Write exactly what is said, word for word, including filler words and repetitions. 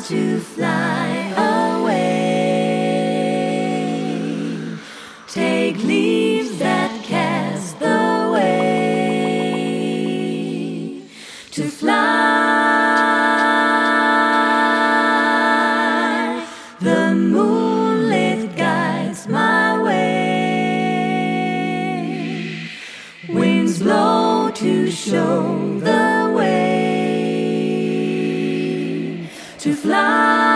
to fly away. Take leaves that cast the way to fly. The moonlit guides my way. Winds blow to show the way to fly.